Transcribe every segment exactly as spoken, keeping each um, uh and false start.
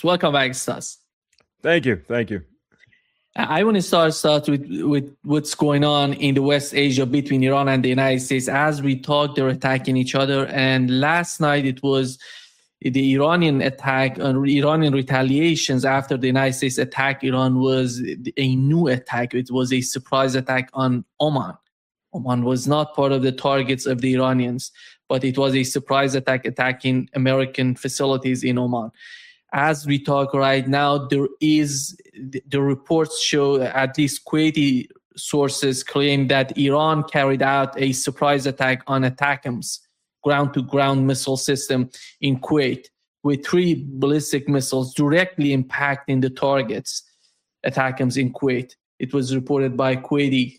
Welcome back, Stas. Thank you. Thank you. I want to start start with, with what's going on in the West Asia between Iran and the United States. As we talk, they're attacking each other. And last night it was the Iranian attack, uh, Iranian retaliations after the United States attacked Iran was a new attack. It was a surprise attack on Oman. Oman was not part of the targets of the Iranians, but it was a surprise attack attacking American facilities in Oman. As we talk right now, there is the reports show, at least Kuwaiti sources claim that Iran carried out a surprise attack on ATACMS, ground-to-ground missile system in Kuwait, with three ballistic missiles directly impacting the targets, ATACMS in Kuwait. It was reported by Kuwaiti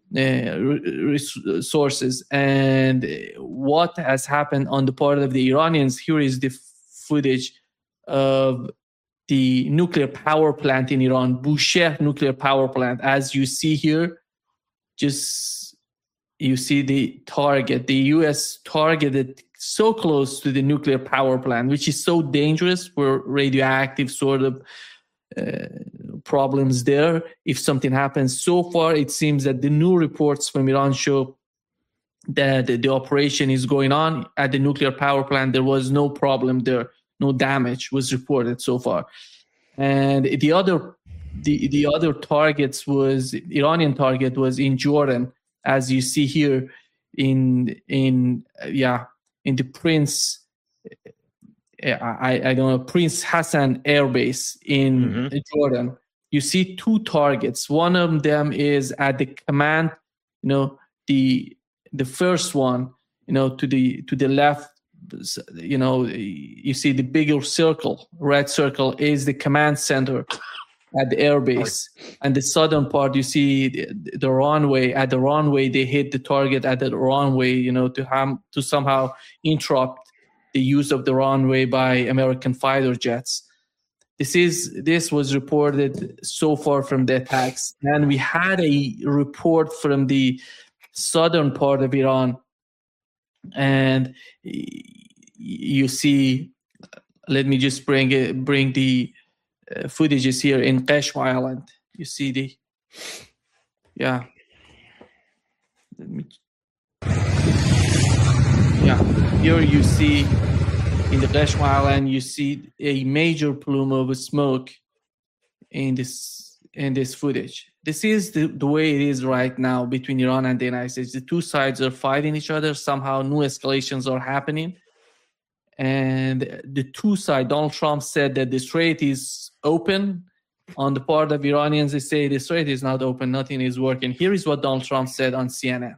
uh, sources. And what has happened on the part of the Iranians, here is the footage of the nuclear power plant in Iran, Bushehr nuclear power plant. As you see here, just you see the target. The U S targeted so close to the nuclear power plant, which is so dangerous for radioactive sort of uh, problems there. If something happens, so far it seems that the new reports from Iran show that the, the operation is going on at the nuclear power plant. There was no problem there. No damage was reported so far. And the other the, the other targets was, Iranian target was in Jordan, as you see here in in yeah in the Prince I, I don't know Prince Hassan Air Base in mm-hmm. Jordan. You see two targets. One of them is at the command, you know, the the first one, you know, to the to the left. You know, you see the bigger circle, red circle is the command center at the airbase. And the southern part, you see the, the runway. At the runway, they hit the target at the runway, you know, to ham, to somehow interrupt the use of the runway by American fighter jets. This is this was reported so far from the attacks. And we had a report from the southern part of Iran. And you see, let me just bring it, bring the uh, footages here in Qeshm Island. You see the, yeah. Let me, yeah. Here you see in the Qeshm Island, you see a major plume of smoke in this in this footage. This is the, the way it is right now between Iran and the United States. The two sides are fighting each other. Somehow new escalations are happening. And the two sides, Donald Trump said that the strait is open. On the part of Iranians, they say the strait is not open. Nothing is working. Here is what Donald Trump said on C N N.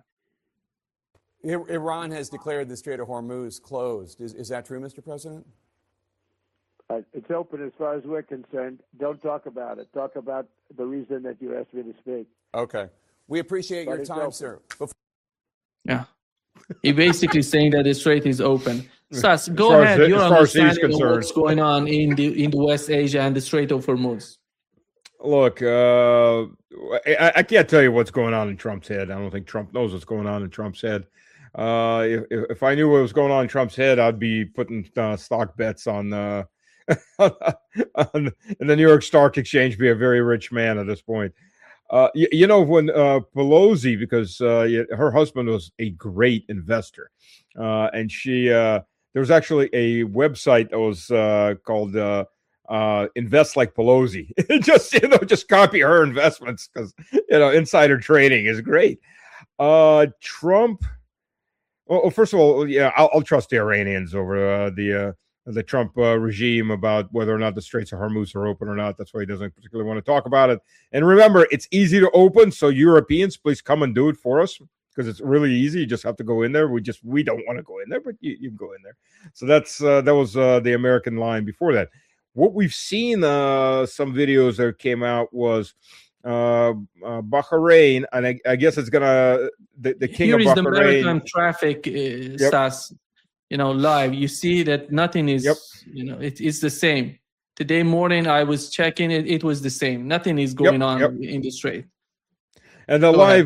Iran has declared the Strait of Hormuz closed. Is, is that true, Mister President? Uh, it's open as far as we're concerned. Don't talk about it. Talk about the reason that you asked me to speak. Okay. We appreciate but your time, open. sir. Before- yeah. He basically saying that the strait is open. Sas, go ahead. As, Your as understanding of what's going on in the in the West Asia and the Strait of Hormuz. Look, uh, I, I can't tell you what's going on in Trump's head. I don't think Trump knows what's going on in Trump's head. Uh, if, if I knew what was going on in Trump's head, I'd be putting uh, stock bets on, uh, on in the New York Stock Exchange. Be a very rich man at this point. Uh, you, you know, when uh, Pelosi, because uh, her husband was a great investor, uh, and she uh, there was actually a website that was uh, called uh, uh, Invest Like Pelosi. just you know, just copy her investments because you know insider trading is great. Uh, Trump. Well, first of all, yeah, I'll, I'll trust the Iranians over uh, the uh, the Trump uh, regime about whether or not the Straits of Hormuz are open or not. That's why he doesn't particularly want to talk about it. And remember, it's easy to open, so Europeans, please come and do it for us because it's really easy. You just have to go in there. We just we don't want to go in there, but you, you can go in there. So that's uh, that was uh, the American line before that. What we've seen, uh, some videos that came out was uh, uh, Bahrain, and I, I guess it's gonna the, the king Here of is Bahrain. the maritime traffic, uh, Yep. Stas. You know, live. You see that nothing is. Yep. You know, it, it's the same. Today morning, I was checking it. It was the same. Nothing is going Yep, on yep. in the strait. And the Go live uh,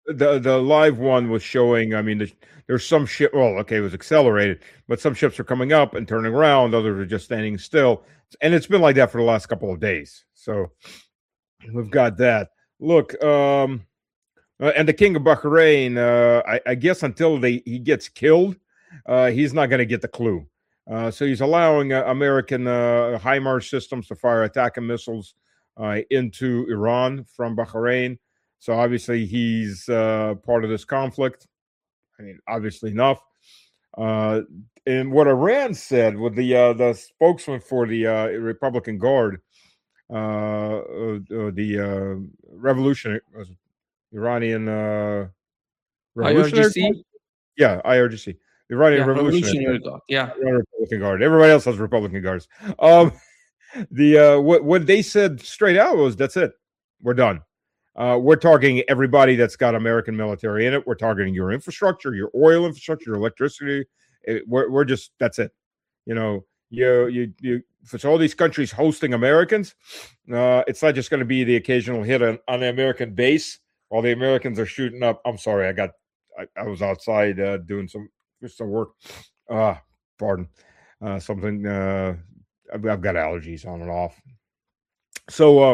the the live one was showing. I mean, the, there's some ship. Well, okay, it was accelerated, but some ships are coming up and turning around. Others are just standing still, and it's been like that for the last couple of days. So we've got that. Look, um, uh, and the King of Bahrain. Uh, I, I guess until they he gets killed, uh, he's not going to get the clue. Uh, so he's allowing uh, American uh, HIMARS systems to fire attacking missiles uh, into Iran from Bahrain. So obviously he's uh, part of this conflict. I mean, obviously enough. Uh, and what Iran said with the uh, the spokesman for the uh, Republican Guard, uh, uh, the uh, revolutionary Iranian uh, Revolutionary I R G C? Yeah, I R G C. The Iranian yeah, Revolutionary, Revolutionary Guard. Yeah, Republican Guard. Everybody else has Republican Guards. Um, the uh, what what they said straight out was, "That's it, we're done. Uh, we're targeting everybody that's got American military in it. We're targeting your infrastructure, your oil infrastructure, your electricity. It, we're we're just that's it. You know, you you you. If it's all these countries hosting Americans, uh, it's not just going to be the occasional hit on, on the American base while the Americans are shooting up. I'm sorry, I got I, I was outside uh, doing some some work. Ah, uh, pardon, uh, something. Uh, I've, I've got allergies on and off. So. Uh,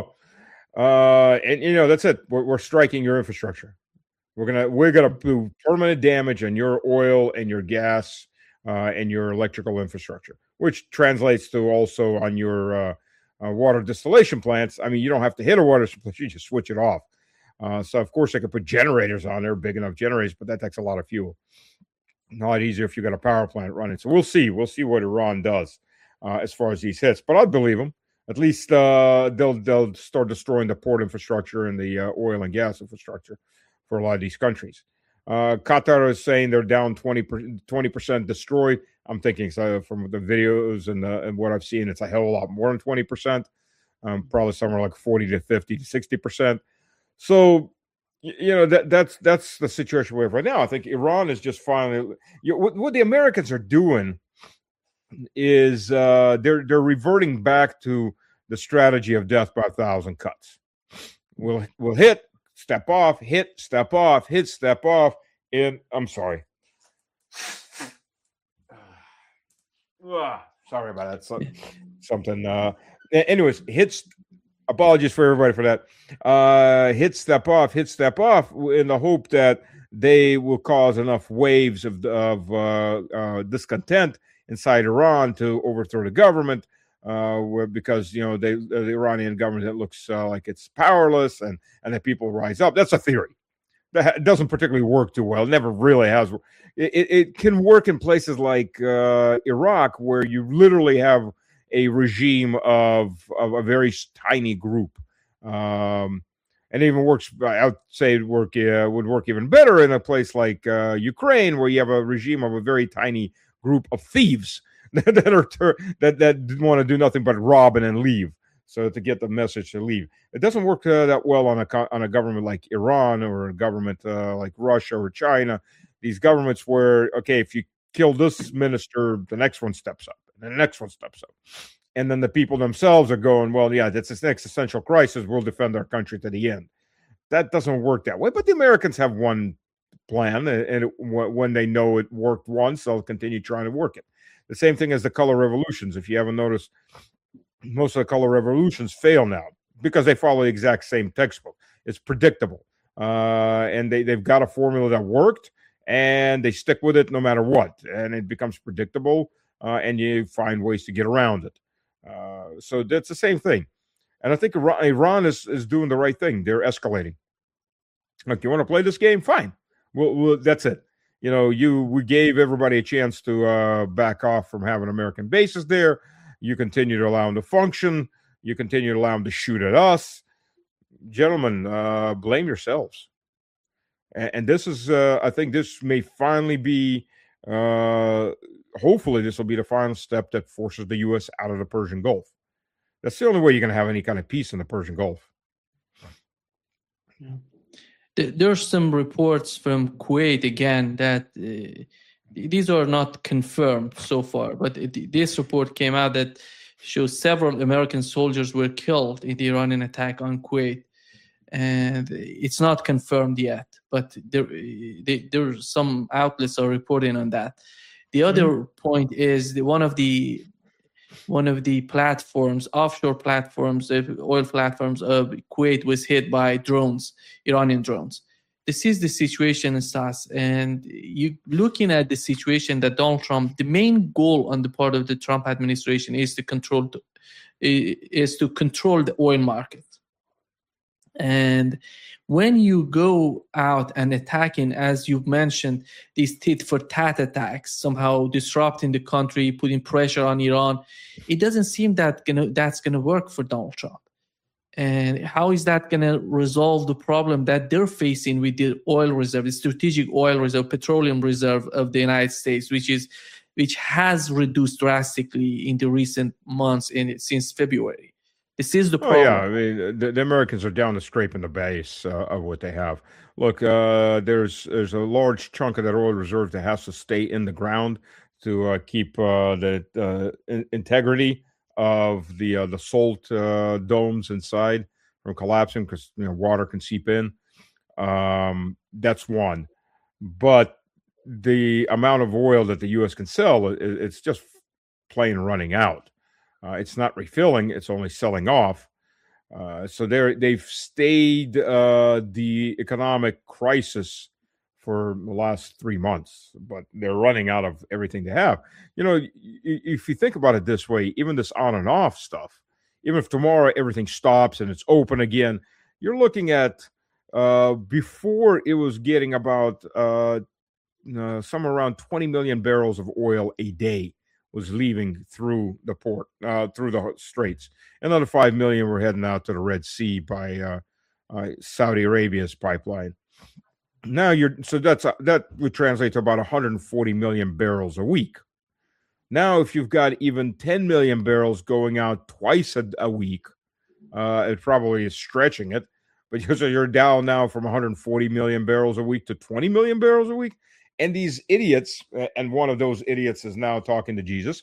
Uh, and you know, that's it. We're, we're striking your infrastructure. We're gonna we're gonna do permanent damage on your oil and your gas uh, and your electrical infrastructure, which translates to also on your uh, uh, water distillation plants. I mean, you don't have to hit a water distillation; you just switch it off. Uh, so, of course, they could put generators on there, big enough generators, but that takes a lot of fuel. A lot easier if you got a power plant running. So we'll see. We'll see what Iran does uh, as far as these hits. But I believe them. At least uh, they'll they'll start destroying the port infrastructure and the uh, oil and gas infrastructure for a lot of these countries. Uh, Qatar is saying they're down twenty percent destroyed. I'm thinking so from the videos and, the, and what I've seen, it's a hell of a lot more than twenty percent. Um, probably somewhere like forty to fifty to sixty percent. So, you know, that that's that's the situation we have right now. I think Iran is just finally you know, what, what the Americans are doing is uh, they're they're reverting back to the strategy of death by a thousand cuts. We'll we'll hit, step off, hit, step off, hit, step off. And I'm sorry. Sorry about that. So, something. Uh, anyways, hits. Apologies for everybody for that. Uh, hit, step off, hit, step off, in the hope that they will cause enough waves of of uh, uh, discontent inside Iran to overthrow the government, uh, where, because you know they, the Iranian government looks uh, like it's powerless, and and that people rise up. That's a theory that doesn't particularly work too well. It never really has. It, it, it can work in places like uh, Iraq, where you literally have a regime of of a very tiny group. Um, and it even works. I would say it work uh, would work even better in a place like uh, Ukraine, where you have a regime of a very tiny group of thieves that are ter- that that want to do nothing but rob and then leave. So to get the message to leave, it doesn't work uh, that well on a co- on a government like Iran or a government uh, like Russia or China. These governments where okay, if you kill this minister, the next one steps up, and the next one steps up, and then the people themselves are going, well, yeah, that's this existential crisis. We'll defend our country to the end. That doesn't work that way. But the Americans have one plan, and it, when they know it worked once, they'll continue trying to work it. The same thing as the color revolutions. If you haven't noticed, most of the color revolutions fail now because they follow the exact same textbook. It's predictable, uh, and they, they've got a formula that worked, and they stick with it no matter what, and it becomes predictable, uh, and you find ways to get around it. Uh, so that's the same thing. And I think Iran, Iran is, is doing the right thing. They're escalating. Like, you want to play this game? Fine. Well, well, that's it. You know, you we gave everybody a chance to uh, back off from having American bases there. You continue to allow them to function. You continue to allow them to shoot at us. Gentlemen, uh, blame yourselves. And, and this is, uh, I think this may finally be, uh, hopefully this will be the final step that forces the U S out of the Persian Gulf. That's the only way you're going to have any kind of peace in the Persian Gulf. Yeah. There's some reports from Kuwait again that uh, these are not confirmed so far, but it, this report came out that shows several American soldiers were killed in the Iranian attack on Kuwait. and it's not confirmed yet. But there, they, there some outlets are reporting on that. The other mm-hmm. point is the, one of the one of the platforms, offshore platforms, oil platforms of Kuwait was hit by drones, Iranian drones. This is the situation in S A S, and you looking at the situation that Donald Trump, the main goal on the part of the Trump administration is to control, is to control the oil market. And when you go out and attacking, as you've mentioned, these tit for tat attacks, somehow disrupting the country, putting pressure on Iran, it doesn't seem that gonna, that's going to work for Donald Trump. And how is that going to resolve the problem that they're facing with the oil reserve, the strategic oil reserve, petroleum reserve of the United States, which is which has reduced drastically in the recent months in since February? This is the problem. Oh, yeah, I mean, the, the Americans are down to scraping the base uh, of what they have. Look, uh, there's there's a large chunk of that oil reserve that has to stay in the ground to uh, keep uh, the uh, in- integrity of the uh, the salt uh, domes inside from collapsing, because you know water can seep in. Um, that's one, but the amount of oil that the U S can sell, it, it's just plain running out. Uh, it's not refilling; it's only selling off. Uh, so they're they've stayed uh, the economic crisis for the last three months, but they're running out of everything they have. You know, if you think about it this way, even this on and off stuff, even if tomorrow everything stops and it's open again, you're looking at uh, before it was getting about uh, uh, somewhere around twenty million barrels of oil a day was leaving through the port, uh, through the straits. Another five million were heading out to the Red Sea by uh, uh, Saudi Arabia's pipeline. Now you're so that's uh, that would translate to about one hundred forty million barrels a week. Now, if you've got even ten million barrels going out twice a, a week, uh, it probably is stretching it. But you're, so you're down now from one hundred forty million barrels a week to twenty million barrels a week. And these idiots, and one of those idiots is now talking to Jesus,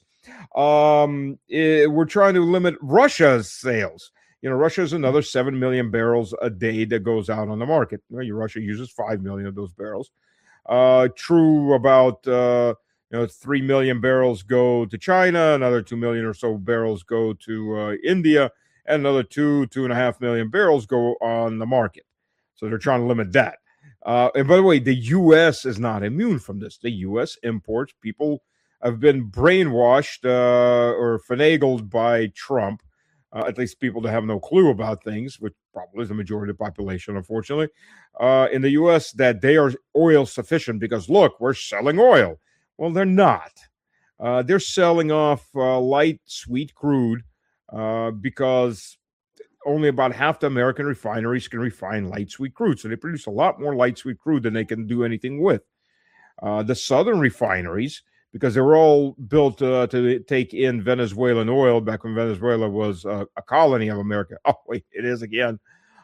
um, it, we're trying to limit Russia's sales. You know, Russia is another seven million barrels a day that goes out on the market. Well, Russia uses five million of those barrels. Uh, true about, uh, you know, three million barrels go to China, another two million or so barrels go to uh, India, and another two, two and a half million barrels go on the market. So they're trying to limit that. Uh, and by the way, the U S is not immune from this. The U S imports, people have been brainwashed uh, or finagled by Trump, uh, at least people that have no clue about things, which probably is the majority of the population, unfortunately, uh, in the U S, that they are oil sufficient because, look, we're selling oil. Well, they're not. Uh, they're selling off uh, light, sweet crude uh, because only about half the American refineries can refine light sweet crude. So they produce a lot more light sweet crude than they can do anything with. Uh, the southern refineries, because they were all built uh, to take in Venezuelan oil back when Venezuela was uh, a colony of America. Oh, wait, it is again.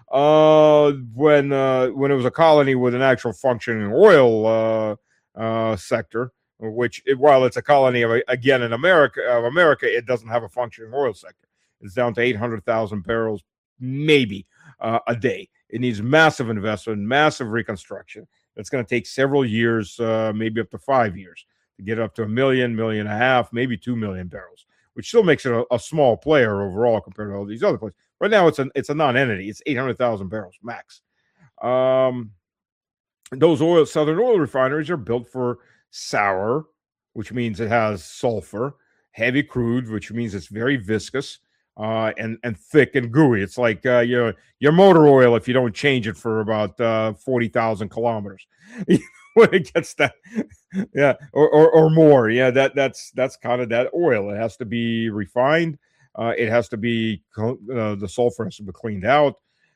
Uh, when uh, when it was a colony with an actual functioning oil uh, uh, sector, which, it, while it's a colony of, again, in America, of America, it doesn't have a functioning oil sector. It's down to eight hundred thousand barrels, maybe, uh, a day. It needs massive investment, massive reconstruction. It's going to take several years, uh, maybe up to five years, to get up to a million, million and a half, maybe two million barrels, which still makes it a, a small player overall compared to all these other places. Right now, it's a, it's a non-entity. It's eight hundred thousand barrels max. Um, those oil, southern oil refineries are built for sour, which means it has sulfur, heavy crude, which means it's very viscous, Uh, and and thick and gooey. It's like uh, your your motor oil if you don't change it for about uh, forty thousand kilometers. When it gets that, yeah, or, or or more, yeah, that that's that's kind of that oil. It has to be refined. Uh, it has to be uh, the sulfur has to be cleaned out.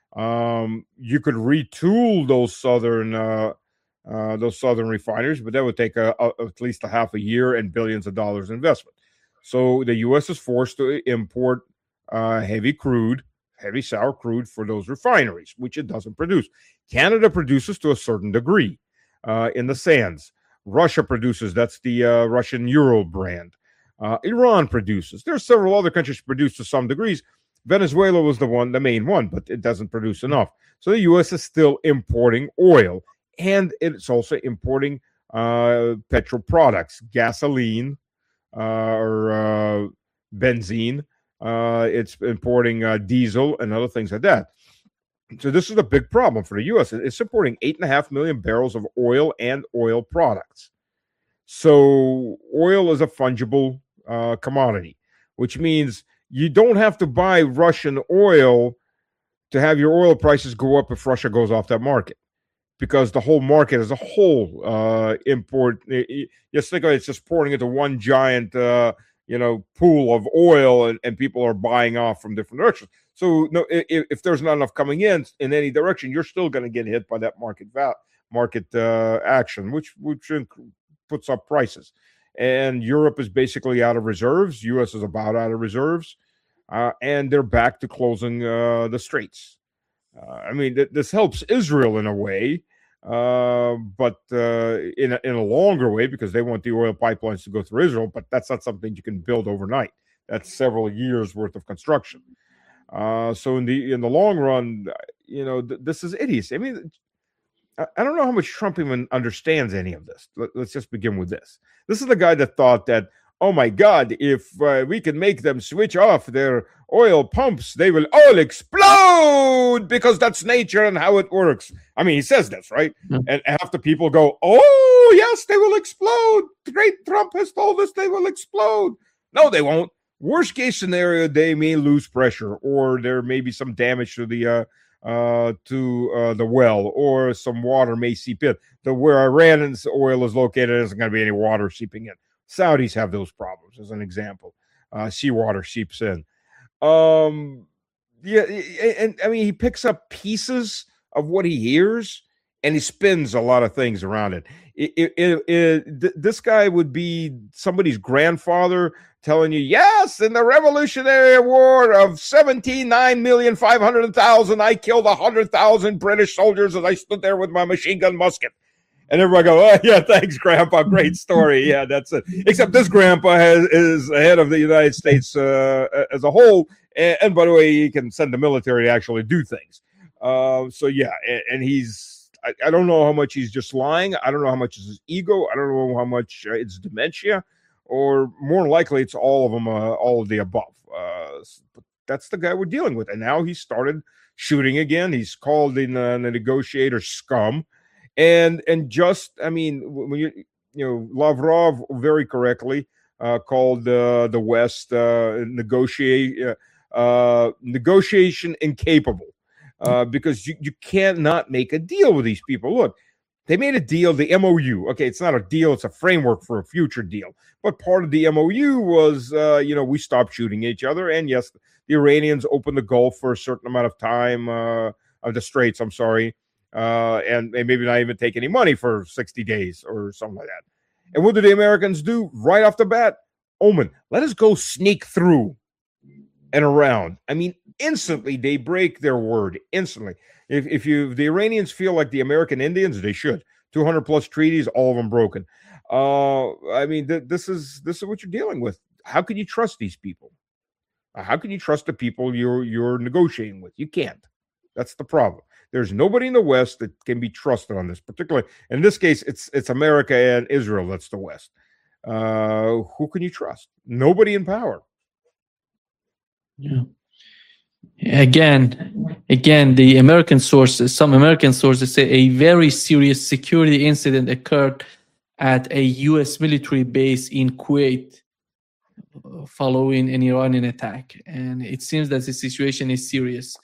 Um, you could retool those southern uh, uh, those southern refineries, but that would take a, a, at least a half a year and billions of dollars investment. So the U S is forced to import Uh, heavy crude, heavy sour crude for those refineries, which it doesn't produce. Canada produces to a certain degree uh, in the sands. Russia produces, that's the uh, Russian Ural brand. Uh, Iran produces. There are several other countries produce to some degrees, Venezuela was the one, the main one, but it doesn't produce enough. So the U S is still importing oil, and it's also importing uh, petrol products, gasoline uh, or uh, benzene. Uh, it's importing uh, diesel and other things like that. So this is a big problem for the U S. It's supporting eight and a half million barrels of oil and oil products. So oil is a fungible uh, commodity, which means you don't have to buy Russian oil to have your oil prices go up if Russia goes off that market, because the whole market as a whole uh, import. Just think of it, it's just pouring into one giant, uh, you know, pool of oil, and, and people are buying off from different directions. So no, if, if there's not enough coming in in any direction, you're still going to get hit by that market val- market uh, action, which which puts up prices. And Europe is basically out of reserves. U S is about out of reserves, uh, and they're back to closing uh, the straits. Uh, I mean, th- this helps Israel in a way, uh, but uh, in a, in a longer way, because they want the oil pipelines to go through Israel. But that's not something you can build overnight. That's several years worth of construction. Uh, so in the in the long run, you know, th- this is idiocy. I mean, I, I don't know how much Trump even understands any of this. Let, let's just begin with this. This is the guy that thought that, oh my God, if uh, we can make them switch off their oil pumps, they will all explode, because that's nature and how it works. I mean, he says this, right? Mm-hmm. And half the people go, oh, yes, they will explode. Great, Trump has told us they will explode. No, they won't. Worst case scenario, they may lose pressure, or there may be some damage to the uh, uh, to uh, the well, or some water may seep in. The where Iran's oil is located, there isn't going to be any water seeping in. Saudis have those problems, as an example. Uh, seawater seeps in. Um, yeah, and I mean, he picks up pieces of what he hears, and he spins a lot of things around it. It, it, it, it. This guy would be somebody's grandfather telling you, yes, in the Revolutionary War of seventeen, nine million five hundred thousand, I killed one hundred thousand British soldiers as I stood there with my machine gun musket. And everybody go, oh, yeah, thanks, Grandpa. Great story. Yeah, that's it. Except this Grandpa has, is the head of the United States uh, as a whole. And, and by the way, he can send the military to actually do things. Uh, so, yeah, and, and he's, I, I don't know how much he's just lying. I don't know how much is his ego. I don't know how much uh, it's dementia. Or more likely, it's all of them, uh, all of the above. Uh, but that's the guy we're dealing with. And now he started shooting again. He's called in uh, the negotiator scum. And and just, I mean, when you, you know, Lavrov very correctly uh, called uh, the West uh, negotiate, uh, uh, negotiation incapable uh, because you, you can't not make a deal with these people. Look, they made a deal, the M O U. Okay, it's not a deal, it's a framework for a future deal. But part of the M O U was, uh, you know, we stopped shooting each other. And yes, the Iranians opened the Gulf for a certain amount of time, uh, of the Straits, I'm sorry. Uh, and they maybe not even take any money for sixty days or something like that. And what do the Americans do right off the bat? Omen, let us go sneak through and around. I mean, instantly they break their word. Instantly. If if you if the Iranians feel like the American Indians, they should. two hundred plus treaties, all of them broken. Uh, I mean, th- this is this is what you're dealing with. How can you trust these people? Uh, how can you trust the people you're you're negotiating with? You can't. That's the problem. There's nobody in the West that can be trusted on this, particularly in this case. It's it's America and Israel. That's the West. Uh, who can you trust? Nobody in power. Yeah. Again, again, the American sources, some American sources say a very serious security incident occurred at a U S military base in Kuwait following an Iranian attack, and it seems that the situation is serious.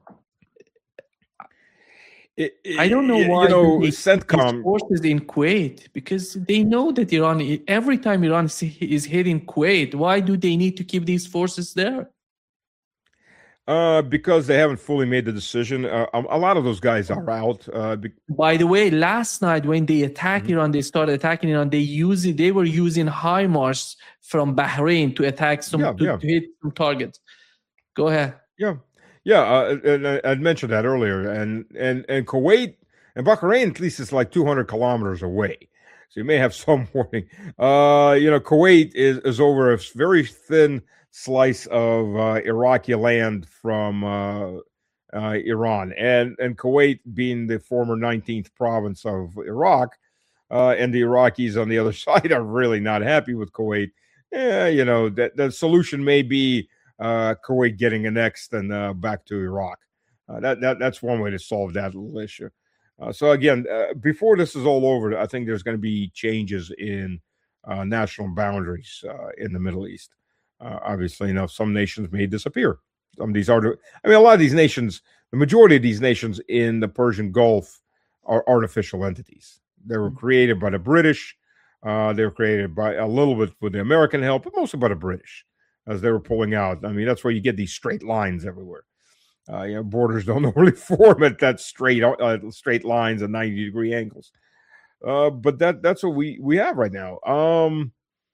It, it, I don't know why you know, they CENTCOM forces in Kuwait, because they know that Iran, every time Iran is hitting Kuwait, why do they need to keep these forces there? Uh, because they haven't fully made the decision. Uh, a lot of those guys are out. Uh, be- By the way, last night when they attacked mm-hmm. Iran, they started attacking Iran. They use it, They were using HIMARS from Bahrain to attack some yeah, to, yeah. to hit some targets. Go ahead. Yeah. Yeah, uh, and I, I'd mentioned that earlier, and and and Kuwait and Bahrain at least is like two hundred kilometers away, so you may have some warning. Uh, you know, Kuwait is is over a very thin slice of uh, Iraqi land from uh, uh, Iran, and and Kuwait being the former nineteenth province of Iraq, uh, and the Iraqis on the other side are really not happy with Kuwait. Yeah, you know, that the solution may be uh, Kuwait getting annexed and uh, back to Iraq. Uh, that that that's one way to solve that little issue. Uh, so again, uh, before this is all over, I think there's going to be changes in uh, national boundaries uh, in the Middle East. Uh, obviously, you know, some nations may disappear. Some of these are, I mean, a lot of these nations, the majority of these nations in the Persian Gulf are artificial entities. They were created by the British. Uh, they were created by a little bit with the American help, but mostly by the British as they were pulling out. I mean, that's where you get these straight lines everywhere. Uh, you know, borders don't normally form at that straight uh, straight lines and ninety degree angles. Uh, but that that's what we, we have right now. Um,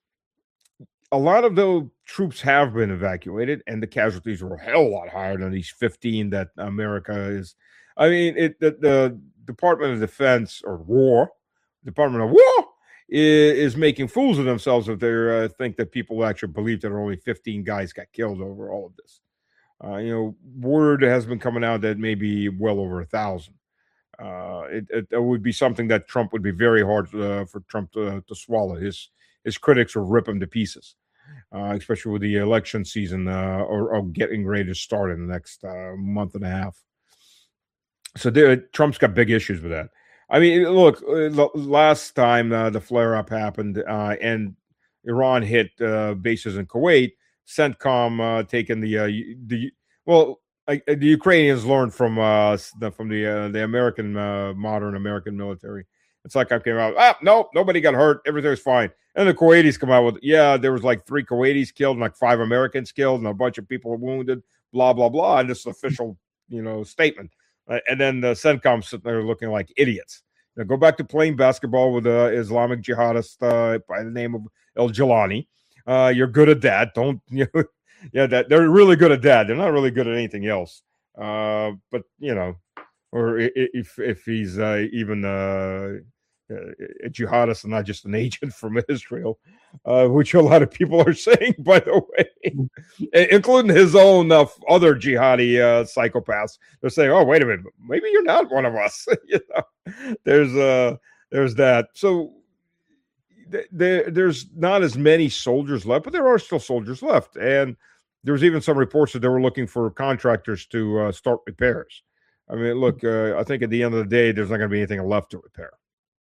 a lot of the troops have been evacuated, and the casualties were a hell of a lot higher than these fifteen that America is. I mean, it the, the Department of Defense or War, Department of War is, is making fools of themselves if they uh, think that people actually believe that only fifteen guys got killed over all of this. Uh, you know, word has been coming out that maybe well over a thousand. Uh, it, it, it would be something that Trump would be very hard uh, for Trump to, to swallow. His his critics will rip him to pieces, uh, especially with the election season uh, or, or getting ready to start in the next uh, month and a half. So there, Trump's got big issues with that. I mean, look, last time uh, the flare-up happened uh, and Iran hit uh, bases in Kuwait, CENTCOM uh, taking the uh, the well, uh, the Ukrainians learned from uh, the, from the uh, the American uh, modern American military. It's like I came out, ah, no, nobody got hurt, everything's fine. And the Kuwaitis come out with, yeah, there was like three Kuwaitis killed and like five Americans killed and a bunch of people wounded, blah blah blah, and this official, you know, statement. Uh, and then the CENTCOM sitting there looking like idiots. Now go back to playing basketball with an Islamic jihadist uh, by the name of El Jilani. Uh, you're good at that. Don't you know, yeah, that they're really good at that. They're not really good at anything else. Uh, but you know, or if if he's uh, even uh, a jihadist and not just an agent from Israel, uh, which a lot of people are saying, by the way, including his own uh, other jihadi uh, psychopaths. They're saying, "Oh, wait a minute, maybe you're not one of us." you know, there's uh, there's that. So. There, there's not as many soldiers left, but there are still soldiers left. And there was even some reports that they were looking for contractors to uh, start repairs. I mean, look, uh, I think at the end of the day, there's not going to be anything left to repair.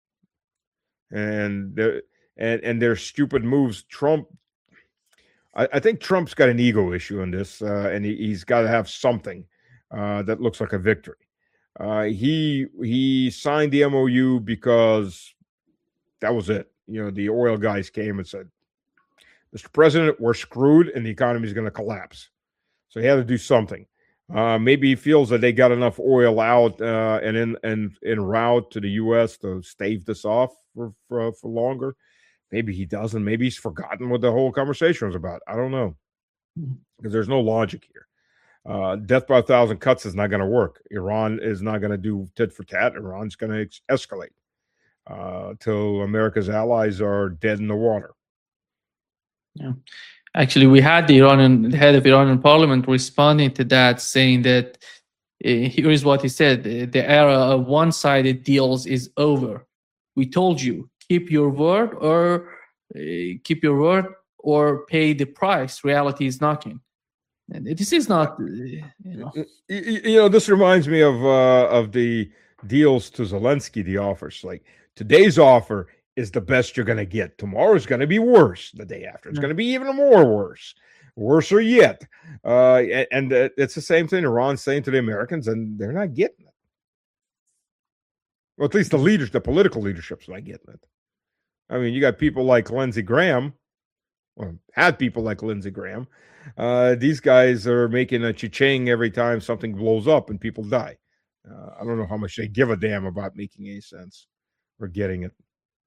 And and and their stupid moves. Trump, I, I think Trump's got an ego issue in this, uh, and he, he's got to have something uh, that looks like a victory. Uh, he he signed the M O U because that was it. You know, the oil guys came and said, Mister President, we're screwed and the economy is going to collapse. So he had to do something. Uh, maybe he feels that they got enough oil out uh, and in and in route to the U S to stave this off for, for, for longer. Maybe he doesn't. Maybe he's forgotten what the whole conversation was about. I don't know. Because there's no logic here. Uh, death by a thousand cuts is not going to work. Iran is not going to do tit for tat. Iran's going to ex- escalate. Uh, till America's allies are dead in the water. Yeah, actually, we had the Iranian the head of Iranian parliament responding to that, saying that uh, here is what he said: the era of one-sided deals is over. We told you, keep your word or uh, keep your word or pay the price. Reality is knocking. And this is not, uh, you know. You, you know, this reminds me of uh, of the deals to Zelensky. The offers like. Today's offer is the best you're going to get. Tomorrow's going to be worse. The day after, it's going to be even more worse, worser yet. Uh, and and uh, it's the same thing Iran's saying to the Americans, and they're not getting it. Well, at least the leaders, the political leadership's not getting it. I mean, you got people like Lindsey Graham, or had people like Lindsey Graham. Uh, these guys are making a cha-ching every time something blows up and people die. Uh, I don't know how much they give a damn about making any sense. We're getting it.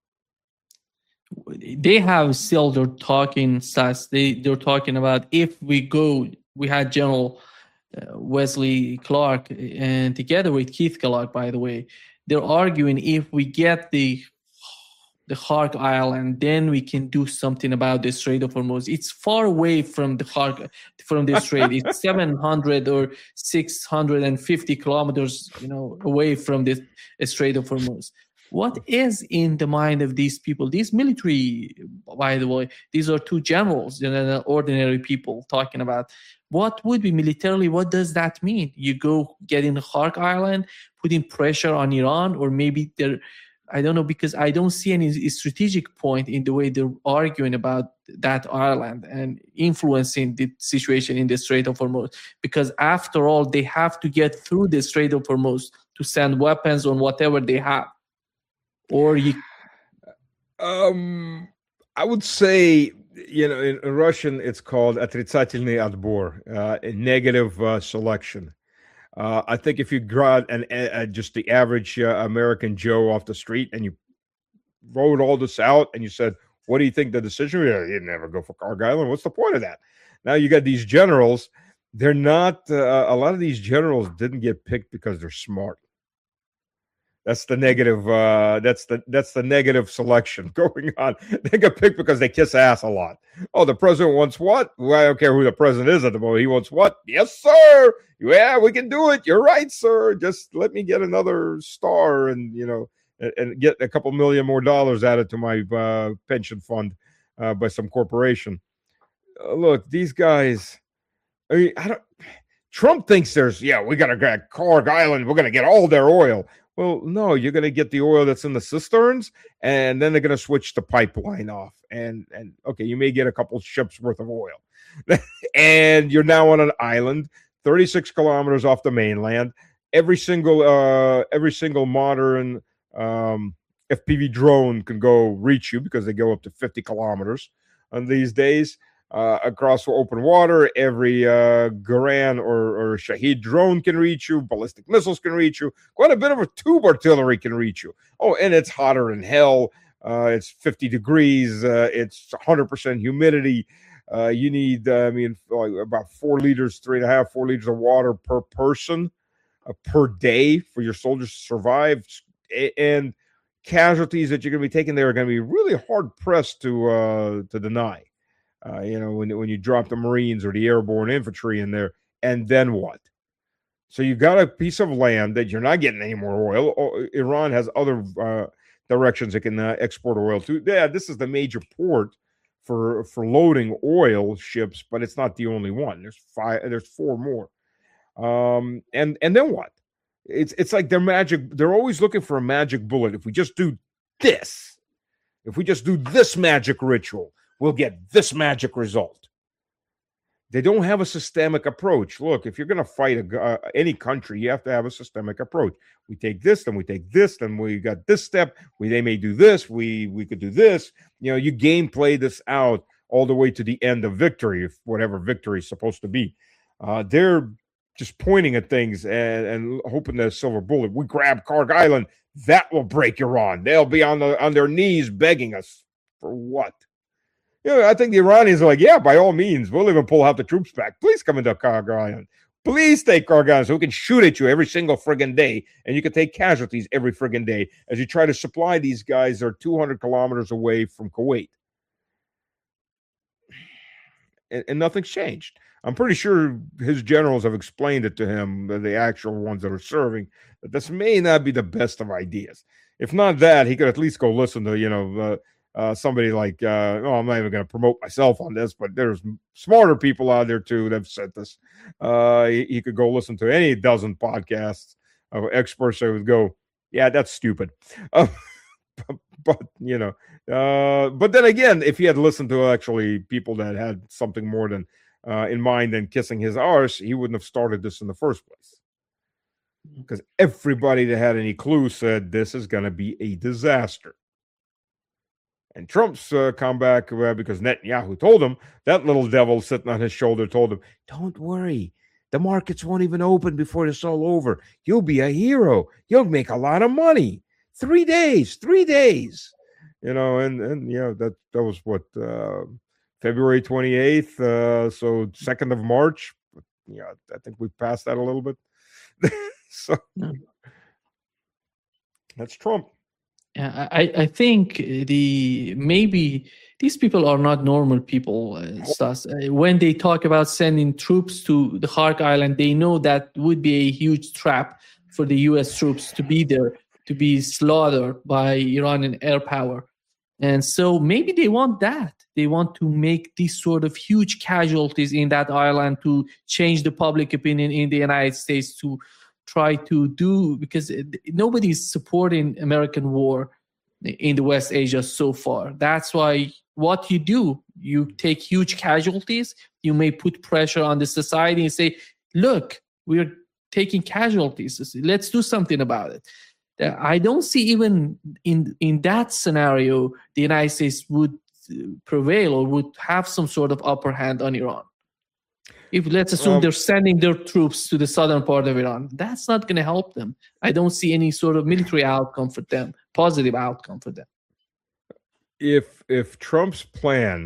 They have still they're talking Sas. They they're talking about if we go. We had General uh, Wesley Clark and together with Keith Kellogg, by the way, they're arguing if we get the the Hark Island, then we can do something about the Strait of Hormuz. It's far away from the Hark, from the Strait. It's seven hundred or six hundred fifty kilometers, you know, away from the Strait of Hormuz. What is in the mind of these people? These military, by the way, these are two generals, you know, ordinary people talking about. What would be militarily, what does that mean? You go get in the Hark Island, putting pressure on Iran, or maybe they're, I don't know, because I don't see any strategic point in the way they're arguing about that island and influencing the situation in the Strait of Hormuz. Because after all, they have to get through the Strait of Hormuz to send weapons on whatever they have. Or you... Um, I would say, you know, in Russian, it's called отрицательный отбор, uh, a negative uh, selection. Uh, I think if you grab an, uh, just the average uh, American Joe off the street and you wrote all this out and you said, what do you think the decision? Yeah, you'd never go for Hark Island. What's the point of that? Now you got these generals. They're not, uh, a lot of these generals didn't get picked because they're smart. That's the negative. Uh, that's the that's the negative selection going on. They get picked because they kiss ass a lot. Oh, the president wants what? Well, I don't care who the president is at the moment. He wants what? Yes, sir. Yeah, we can do it. You're right, sir. Just let me get another star and you know and, and get a couple million more dollars added to my uh, pension fund uh, by some corporation. Uh, look, these guys. I mean, I don't. Trump thinks there's yeah. We got to get Hark Island. We're going to get all their oil. Well, no, you're going to get the oil that's in the cisterns, and then they're going to switch the pipeline off. And, and okay, you may get a couple ships worth of oil. And you're now on an island, thirty-six kilometers off the mainland. Every single uh, every single modern um, F P V drone can go reach you because they go up to fifty kilometers on these days. Uh, across open water, every uh, Garan or, or Shahed drone can reach you. Ballistic missiles can reach you. Quite a bit of a tube artillery can reach you. Oh, and it's hotter than hell. Uh, it's fifty degrees. Uh, it's one hundred percent humidity. Uh, you need, uh, I mean, like about four liters, three and a half, four liters of water per person uh, per day for your soldiers to survive. And casualties that you're going to be taking there are going to be really hard pressed to uh, to deny. Uh, you know, when when you drop the Marines or the airborne infantry in there, and then what? So you've got a piece of land that you're not getting any more oil. Oh, Iran has other uh, directions it can uh, export oil to. Yeah, this is the major port for for loading oil ships, but it's not the only one. There's five. There's four more. Um, and and then what? It's it's like they're magic. They're always looking for a magic bullet. If we just do this, if we just do this magic ritual, we'll get this magic result. They don't have a systemic approach. Look, if you're going to fight a, uh, any country, you have to have a systemic approach. We take this, then we take this, then we got this step. We they may do this. We we could do this. You know, you gameplay this out all the way to the end of victory, if whatever victory is supposed to be. Uh, they're just pointing at things and, and hoping that a silver bullet. We grab Hark Island, that will break Iran. They'll be on the on their knees begging us for what? You know, I think the Iranians are like, yeah, by all means, we'll even pull out the troops back. Please come into Hark Island. Please take Hark Island so we can shoot at you every single friggin' day, and you can take casualties every friggin' day as you try to supply these guys that are two hundred kilometers away from Kuwait. And, and nothing's changed. I'm pretty sure his generals have explained it to him, the actual ones that are serving, that this may not be the best of ideas. If not that, he could at least go listen to, you know, uh, Uh, somebody like, uh, oh, I'm not even going to promote myself on this, but there's smarter people out there too that have said this. Uh, he, he could go listen to any dozen podcasts of experts that would go, yeah, that's stupid. Uh, but, but, you know, uh, but then again, if he had listened to actually people that had something more than uh, in mind than kissing his arse, he wouldn't have started this in the first place. Because everybody that had any clue said this is going to be a disaster. And Trump's uh, comeback, uh, because Netanyahu told him, that little devil sitting on his shoulder told him, don't worry, the markets won't even open before it's all over. You'll be a hero. You'll make a lot of money. Three days, three days. You know, and, and you know, that, that was what, uh, February twenty-eighth, uh, so second of March. Yeah, I think we passed that a little bit. So, that's Trump. I, I think the maybe these people are not normal people, uh, Stas. Uh, when they talk about sending troops to the Khark Island, they know that would be a huge trap for the U S troops to be there, to be slaughtered by Iranian air power. And so maybe they want that. They want to make these sort of huge casualties in that island to change the public opinion in the United States, to try to do, because nobody's supporting American war in the West Asia so far. That's why what you do, you take huge casualties, you may put pressure on the society and say, look, we're taking casualties, let's do something about it. I don't see even in in that scenario the United States would prevail or would have some sort of upper hand on Iran. If let's assume um, they're sending their troops to the southern part of Iran, that's not going to help them. I don't see any sort of military outcome for them, positive outcome for them. If if Trump's plan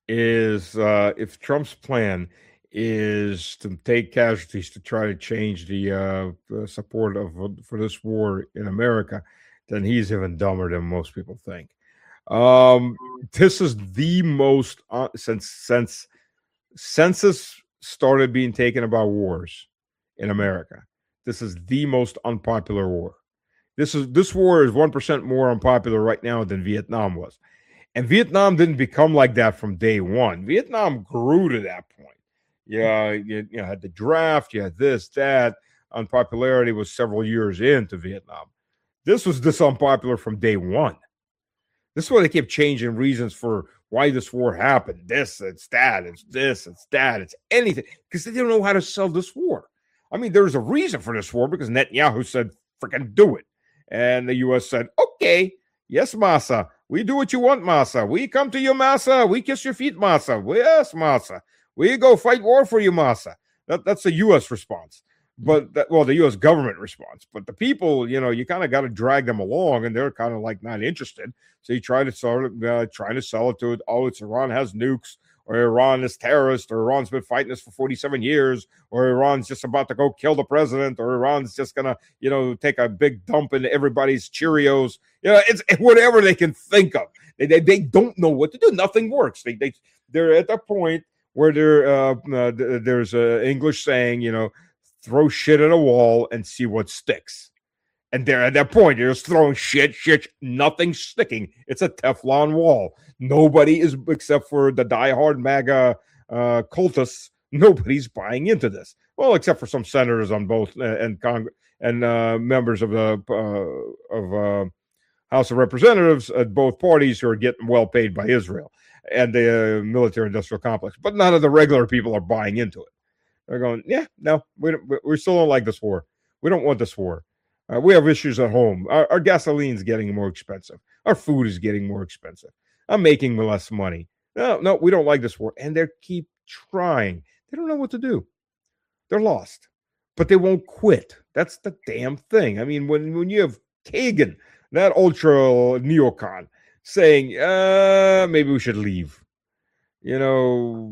is uh, if Trump's plan is to take casualties to try to change the, uh, the support of for this war in America, then he's even dumber than most people think. Um, this is the most uh, since since census started being taken about wars in America. This is the most unpopular war. This is this war is one percent more unpopular right now than Vietnam was. And Vietnam didn't become like that from day one. Vietnam grew to that point. Yeah, you, you know, had the draft, you had this, that. Unpopularity was several years into Vietnam. This was this unpopular from day one. This is why they kept changing reasons for why this war happened. This, it's that, it's this, it's that, it's anything. Because they didn't know how to sell this war. I mean, there's a reason for this war because Netanyahu said, freaking do it. And the U S said, okay, yes, Massa. We do what you want, Massa. We come to you, Massa. We kiss your feet, Massa. Yes, Massa. We go fight war for you, Massa. That, that's the U S response. But, that, well, the U S government response. But the people, you know, you kind of got to drag them along, and they're kind of like not interested. So you try to sort of uh, trying to sell it to it. Oh, it's Iran has nukes, or Iran is terrorist, or Iran's been fighting this for forty-seven years, or Iran's just about to go kill the president, or Iran's just going to, you know, take a big dump in everybody's Cheerios. You know, it's whatever they can think of. They, they, they don't know what to do. Nothing works. They, they, they're at the point where there, uh, uh, there's an English saying, you know, throw shit at a wall and see what sticks. And they're at that point, you're just throwing shit, shit, nothing's sticking. It's a Teflon wall. Nobody is, except for the diehard MAGA uh, cultists, nobody's buying into this. Well, except for some senators on both uh, and Congress and uh, members of the uh, of uh, House of Representatives at both parties who are getting well paid by Israel and the uh, military-industrial complex. But none of the regular people are buying into it. They're going, yeah, no, we don't, we still don't like this war. We don't want this war. Uh, we have issues at home. Our, our gasoline's getting more expensive. Our food is getting more expensive. I'm making less money. No, no, we don't like this war. And they keep trying. They don't know what to do. They're lost. But they won't quit. That's the damn thing. I mean, when, when you have Kagan, that ultra neocon, saying, uh, maybe we should leave. You know,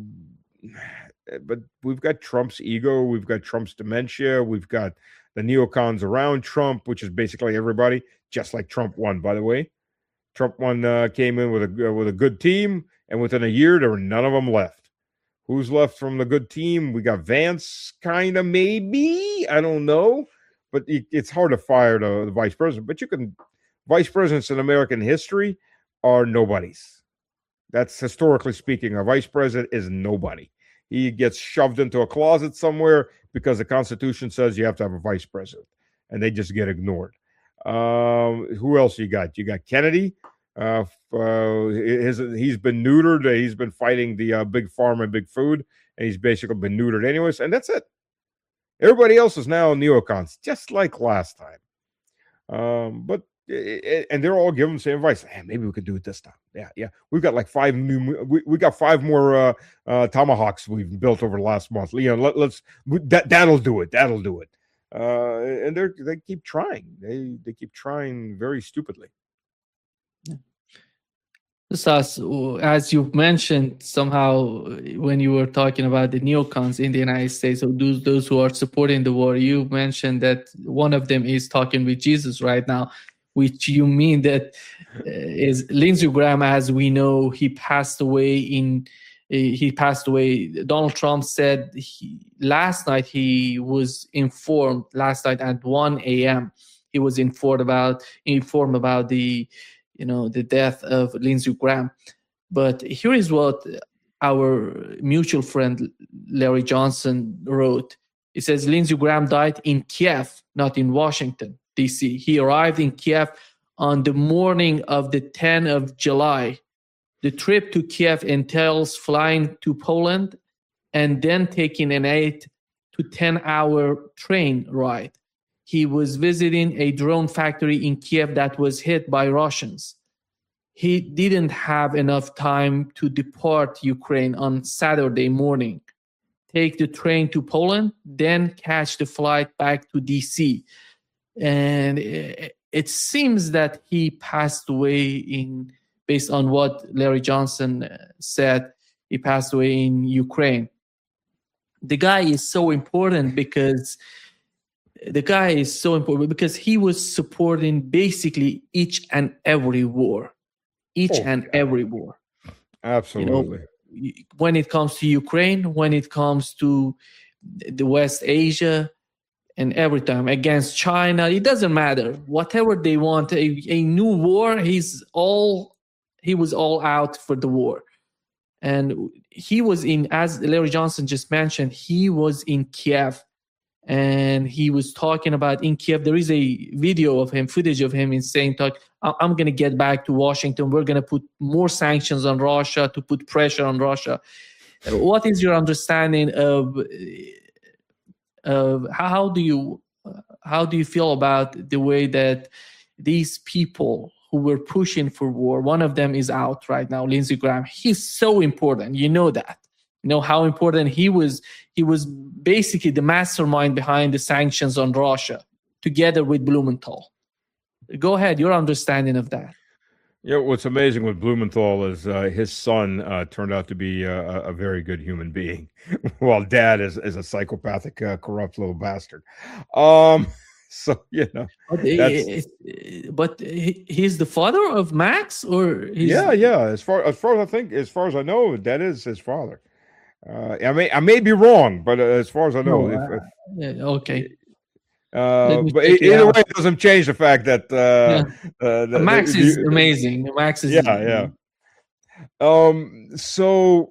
but we've got Trump's ego. We've got Trump's dementia. We've got the neocons around Trump, which is basically everybody, just like Trump won, by the way. Trump won, uh, came in with a, uh, with a good team, and within a year, there were none of them left. Who's left from the good team? We got Vance, kind of, maybe. I don't know. But it, it's hard to fire the, the vice president. But you can, vice presidents in American history are nobodies. That's historically speaking. A vice president is nobody. He gets shoved into a closet somewhere because the Constitution says you have to have a vice president, and they just get ignored. Um, who else you got? You got Kennedy. Uh, uh, his, he's been neutered. He's been fighting the uh, big pharma and big food, and he's basically been neutered anyways, and that's it. Everybody else is now neocons, just like last time. Um, but and they're all giving the same advice. Hey, maybe we could do it this time. Yeah, yeah. We've got like five new. We, we got five more uh, uh, tomahawks we've built over the last month. You know, let, let's that that'll do it. That'll do it. Uh, and they they keep trying. They they keep trying very stupidly. Stas, as you mentioned, somehow when you were talking about the neocons in the United States, or those those who are supporting the war, you mentioned that one of them is talking with Jesus right now. which you mean that uh, is Lindsey Graham, as we know, he passed away in. He passed away. Donald Trump said he, last night he was informed. Last night at one a.m. he was informed about informed about the, you know, the death of Lindsey Graham. But here is what our mutual friend Larry Johnson wrote. It says Lindsey Graham died in Kiev, not in Washington, D C. He arrived in Kiev on the morning of the tenth of July. The trip to Kiev entails flying to Poland and then taking an eight to ten hour train ride. He was visiting a drone factory in Kiev that was hit by Russians. He didn't have enough time to depart Ukraine on Saturday morning, take the train to Poland, then catch the flight back to D C. And it seems that he passed away in, based on what Larry Johnson said, he passed away in Ukraine. The guy is so important because the guy is so important because he was supporting basically each and every war, each oh, and God. every war. Absolutely. You know, when it comes to Ukraine, when it comes to the West Asia, and every time against China, it doesn't matter. Whatever they want, a, a new war, he's all he was all out for the war. And he was in, as Larry Johnson just mentioned, he was in Kiev, and he was talking about in Kiev. There is a video of him, footage of him in saying, talk, I'm going to get back to Washington. We're going to put more sanctions on Russia to put pressure on Russia. What is your understanding of, of how, how do you, how do you feel about the way that these people who were pushing for war, one of them is out right now, Lindsey Graham. He's so important. You know that. You know how important he was. He was basically the mastermind behind the sanctions on Russia, together with Blumenthal. Go ahead, your understanding of that. Yeah, what's amazing with Blumenthal is uh, his son uh, turned out to be a, a very good human being, while dad is, is a psychopathic, uh, corrupt little bastard. Um, so, you know. But, that's... but he's the father of Max? or he's... Yeah, yeah. As far, as far as I think, as far as I know, that is his father. Uh, I may I may be wrong, but uh, as far as I know. No, if, if, uh, yeah, okay. Uh, but either way, it doesn't change the fact that uh, yeah. uh, the, Max the, is the, amazing. Max is yeah, yeah. Um, so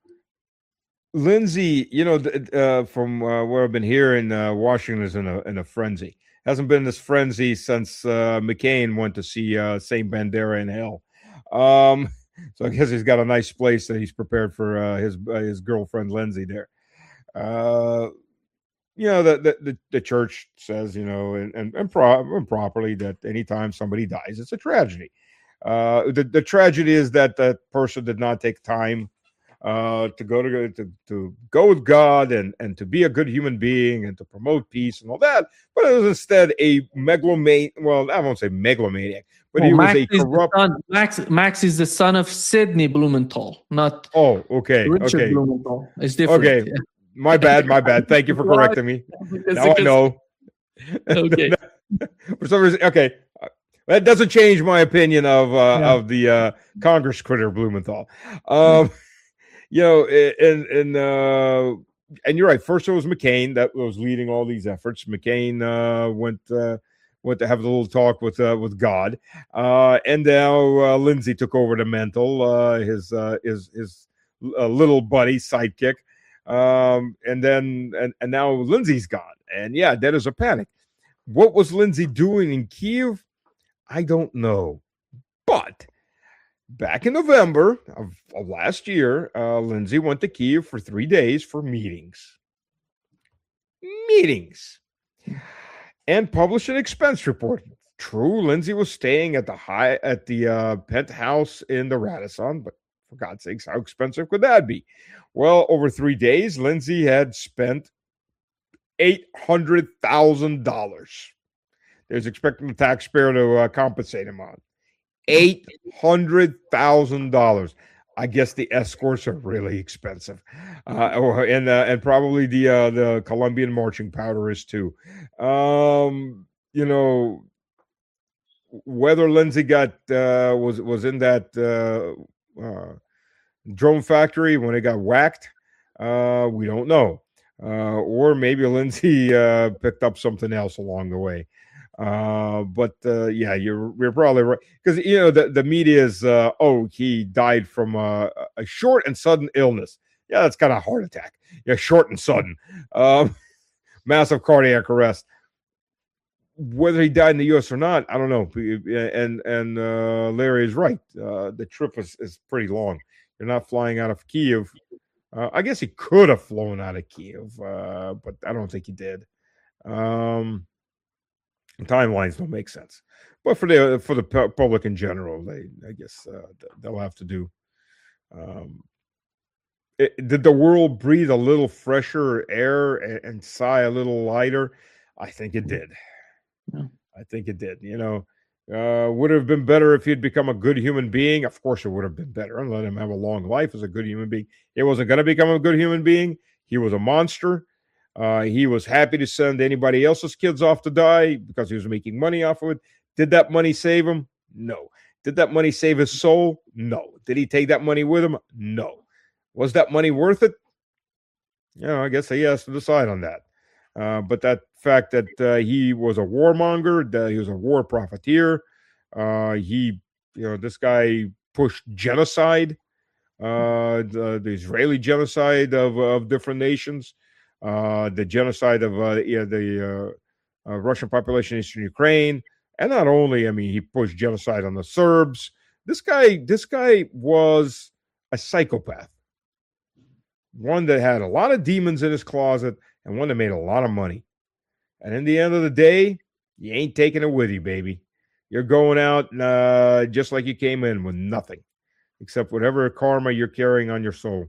Lindsey, you know, uh, from uh, where I've been here in uh, Washington, is in a in a frenzy. Hasn't been this frenzy since uh, McCain went to see uh, Saint Bandera in hell. Um, so I guess he's got a nice place that he's prepared for uh, his uh, his girlfriend Lindsey there. Uh, You know, the, the, the church says, you know, and, and, and, pro- and properly that anytime somebody dies, it's a tragedy. Uh, the, the tragedy is that that person did not take time uh, to go to, to to go with God and, and to be a good human being and to promote peace and all that. But it was instead a megalomaniac. Well, I won't say megalomaniac, but well, he Max was a corrupt. Son, Max Max is the son of Sidney Blumenthal, not oh, okay, Richard okay. Blumenthal. It's different. Okay. Yeah. My bad, my bad. Thank you for correcting me. Now I know. Okay. For some reason, okay. That doesn't change my opinion of uh, yeah. of the uh, Congress critter Blumenthal. Um, you know, and and uh, and you're right. First, it was McCain that was leading all these efforts. McCain uh, went uh, went to have a little talk with uh, with God, uh, and now uh, Lindsey took over the mantle. Uh, his uh, his his uh, little buddy sidekick. Um, and then, and, and now Lindsey's gone. And yeah, that is a panic. What was Lindsey doing in Kiev? I don't know. But back in November of, of last year, uh, Lindsey went to Kiev for three days for meetings. Meetings. And published an expense report. True, Lindsey was staying at the high, at the uh, penthouse in the Radisson, but for God's sakes, how expensive could that be? Well, over three days, Lindsey had spent eight hundred thousand dollars. There's expecting the taxpayer to uh, compensate him on. eight hundred thousand dollars. I guess the escorts are really expensive. Uh, or, and uh, and probably the uh, the Colombian marching powder is too. Um, you know, whether Lindsey got uh, was was in that uh, uh, drone factory when it got whacked, uh, we don't know. Uh, or maybe Lindsey uh, picked up something else along the way. Uh, but uh, yeah, you're you're probably right, because you know the the media is uh, oh, he died from a, a short and sudden illness. Yeah, that's kind of a heart attack. Yeah, short and sudden, um, massive cardiac arrest. Whether he died in the U S or not, I don't know. And and uh, Larry is right. Uh, the trip is, is pretty long. You're not flying out of Kiev. Uh, I guess he could have flown out of Kiev, uh, but I don't think he did. Um, timelines don't make sense. But for the for the public in general, they I guess uh, they'll have to do. Um, it, did the world breathe a little fresher air and, and sigh a little lighter? I think it did. Yeah. I think it did. You know, uh, would it have been better if he'd become a good human being? Of course, it would have been better and let him have a long life as a good human being. It wasn't going to become a good human being. He was a monster. Uh, he was happy to send anybody else's kids off to die because he was making money off of it. Did that money save him? No. Did that money save his soul? No. Did he take that money with him? No. Was that money worth it? You know, I guess he has to decide on that. Uh, but that fact that uh, he was a warmonger, that he was a war profiteer, uh, he, you know, this guy pushed genocide, uh, the, the Israeli genocide of, of different nations, uh, the genocide of uh, yeah, the uh, uh, Russian population in Eastern Ukraine, and not only, I mean, he pushed genocide on the Serbs. This guy, this guy was a psychopath, one that had a lot of demons in his closet. And one that made a lot of money. And in the end of the day, you ain't taking it with you, baby. You're going out uh, just like you came in with nothing, except whatever karma you're carrying on your soul.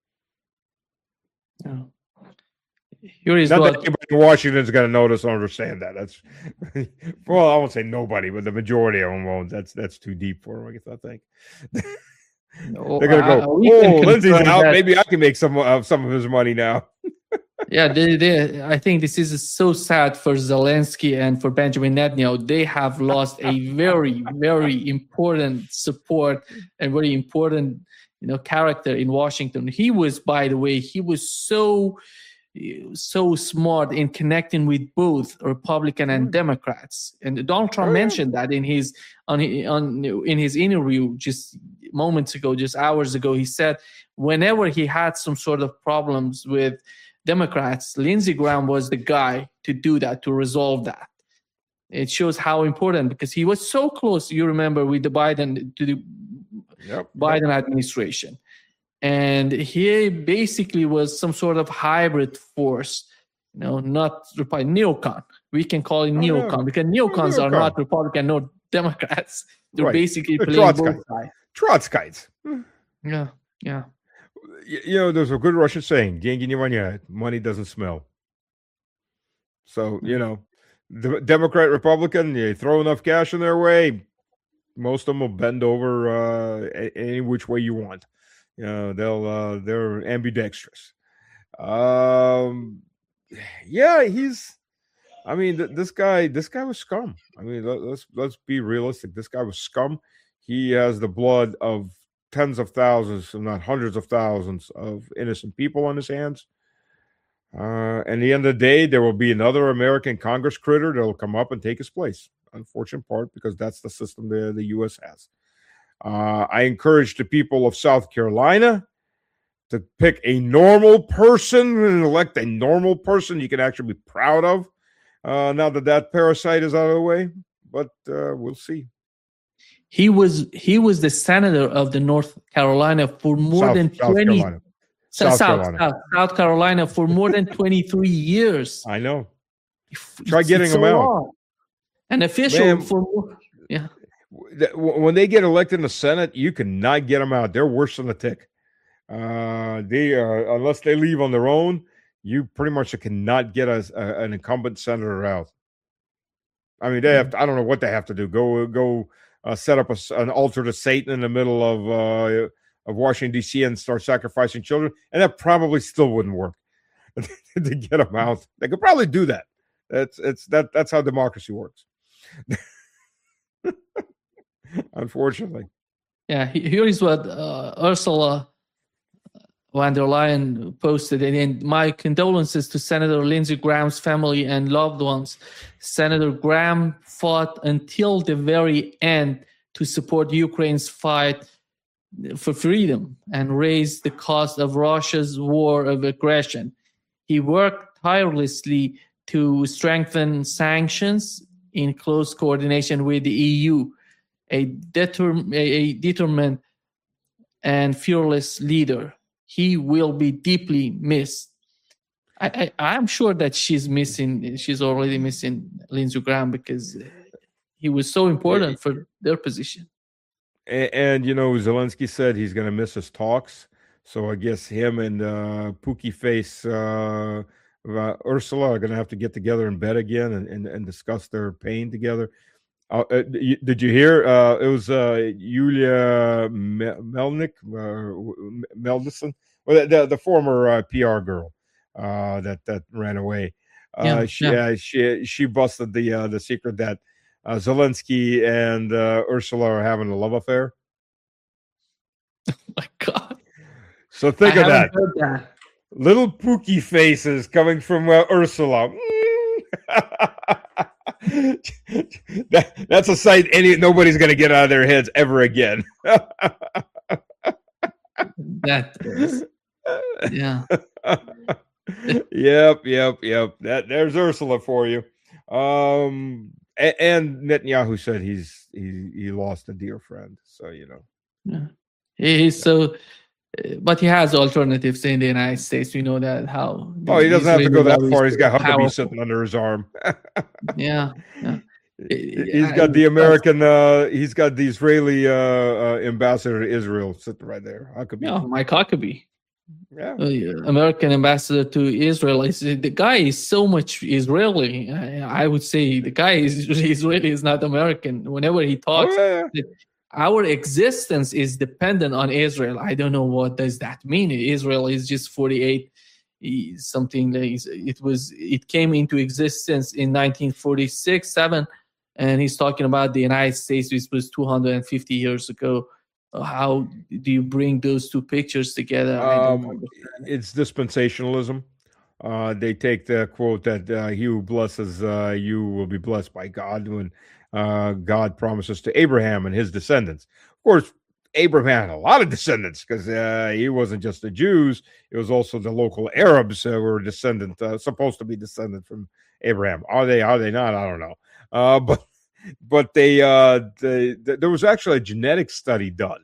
Yeah. Here is Not what... that anybody in Washington's going to notice or understand that. That's well, I won't say nobody, but the majority of them won't. That's that's too deep for them, I guess. I think they're going to go. Uh, oh, Lindsey's out. That... Maybe I can make some of uh, some of his money now. Yeah, they, they, I think this is so sad for Zelensky and for Benjamin Netanyahu. They have lost a very, very important support and very important, you know, character in Washington. He was, by the way, he was so, so smart in connecting with both Republican and Democrats. And Donald Trump oh, yeah. mentioned that in his on, on in his interview just moments ago, just hours ago. He said whenever he had some sort of problems with Democrats, Lindsey Graham was the guy to do that, to resolve that. It shows how important, because he was so close, you remember, with the Biden to the yep. Biden administration. And he basically was some sort of hybrid force, you know, not Republican, neocon. We can call it neocon, oh, yeah. because neocons neocon. are not Republican nor Democrats. They're right. basically They're playing Trotsky. both sides. Trotskyites. Yeah, yeah. You know, there's a good Russian saying, "Деньги не воняют, money doesn't smell." So, you know, the Democrat, Republican, you throw enough cash in their way, most of them will bend over uh, any which way you want. You know, they'll uh, they're ambidextrous. Um, yeah, he's. I mean, th- this guy, this guy was scum. I mean, let, let's let's be realistic. This guy was scum. He has the blood of tens of thousands, if not hundreds of thousands, of innocent people on his hands. Uh, and at the end of the day, there will be another American Congress critter that will come up and take his place. Unfortunate part, because that's the system the, the U S has. Uh, I encourage the people of South Carolina to pick a normal person and elect a normal person you can actually be proud of. Uh, now that that parasite is out of the way, but uh, we'll see. He was he was the senator of the North Carolina for more South, than South twenty. Carolina. South, South, South, Carolina. South, South Carolina for more than twenty-three years. I know. It's, Try getting it's them so out. Long. An official Man, for more, yeah. When they get elected in the Senate, you cannot get them out. They're worse than a tick. Uh, they uh, unless they leave on their own, you pretty much cannot get a, a, an incumbent senator out. I mean, they have. To, I don't know what they have to do. Go go uh, set up a, an altar to Satan in the middle of uh, of Washington D C and start sacrificing children, and that probably still wouldn't work to get them out. They could probably do that. That's it's that that's how democracy works. Unfortunately. Yeah, here is what uh, Ursula von der Leyen posted. And my condolences to Senator Lindsey Graham's family and loved ones. Senator Graham fought until the very end to support Ukraine's fight for freedom and raise the cost of Russia's war of aggression. He worked tirelessly to strengthen sanctions in close coordination with the E U, a, determ- a determined and fearless leader. He will be deeply missed. I, I, I'm sure that she's missing, she's already missing Lindsey Graham because he was so important for their position. And, and you know, Zelensky said he's going to miss his talks. So I guess him and uh, Pookie Face uh, uh, Ursula are going to have to get together in bed again and, and, and discuss their pain together. Uh, uh, did you hear? Uh, it was uh, Yulia Melnik, uh, Meldison, well, the, the former uh, P R girl uh, that that ran away. Uh, yeah, she yeah. Uh, she she busted the uh, the secret that uh, Zelensky and uh, Ursula are having a love affair. Oh my God! So think I of that. Heard that. Little Pookie faces coming from uh, Ursula. that, that's a sight any nobody's going to get out of their heads ever again. That is, yeah. Yep, yep, yep. That there's Ursula for you. Um, and, and Netanyahu said he's he he lost a dear friend. So you know, yeah. He's so, but he has alternatives in the United States. We know that how. Oh, he doesn't have to go that far. He's got Huckabee powerful. sitting under his arm. yeah, yeah. He's got the American. Uh, he's got the Israeli uh, uh, ambassador to Israel sitting right there. Huckabee. Yeah, Mike Huckabee. Yeah, uh, American ambassador to Israel. Is the guy is so much Israeli. I, I would say the guy is Israeli is not American. Whenever he talks, oh, yeah. our existence is dependent on Israel. I don't know what does that mean. Israel is just forty-eight something. It was it came into existence in nineteen forty-six, seven, and he's talking about the United States, which was two hundred fifty years ago. How do you bring those two pictures together? Um, it's dispensationalism. Uh, they take the quote that uh, he who blesses uh, you will be blessed by God when uh, God promises to Abraham and his descendants. Of course, Abraham had a lot of descendants because uh, he wasn't just the Jews. It was also the local Arabs who were descendant, uh, supposed to be descendant from Abraham. Are they? Are they not? I don't know. Uh, but But they, uh, they, they, there was actually a genetic study done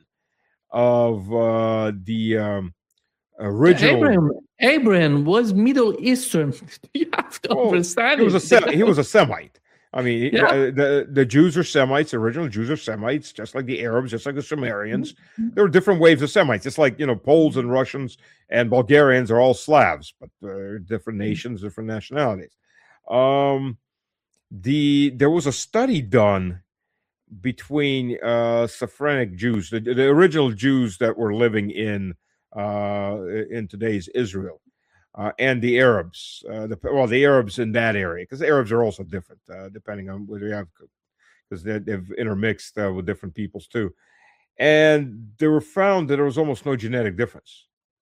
of uh, the um, original. Abraham, Abraham was Middle Eastern. You have to well, understand. He was a Sem- he was a Semite. I mean, yeah. the, the the Jews are Semites. The original Jews are Semites, just like the Arabs, just like the Sumerians. Mm-hmm. There were different waves of Semites. It's like, you know, Poles and Russians and Bulgarians are all Slavs, but they're different nations, different nationalities. Um. The there was a study done between uh, Sephardic Jews, the, the original Jews that were living in uh, in today's Israel, uh, and the Arabs. Uh, the, well, the Arabs in that area, because the Arabs are also different, uh, depending on whether you have, because they've intermixed uh, with different peoples too. And they were found that there was almost no genetic difference.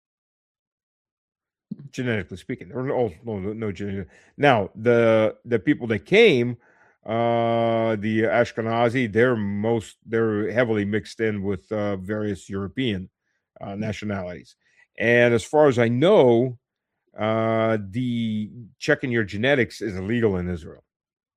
Genetically speaking, there were no no, no genetic. Now the the people that came, uh, the Ashkenazi, they're most they're heavily mixed in with uh, various European uh, nationalities, and as far as I know, uh, the checking your genetics is illegal in Israel.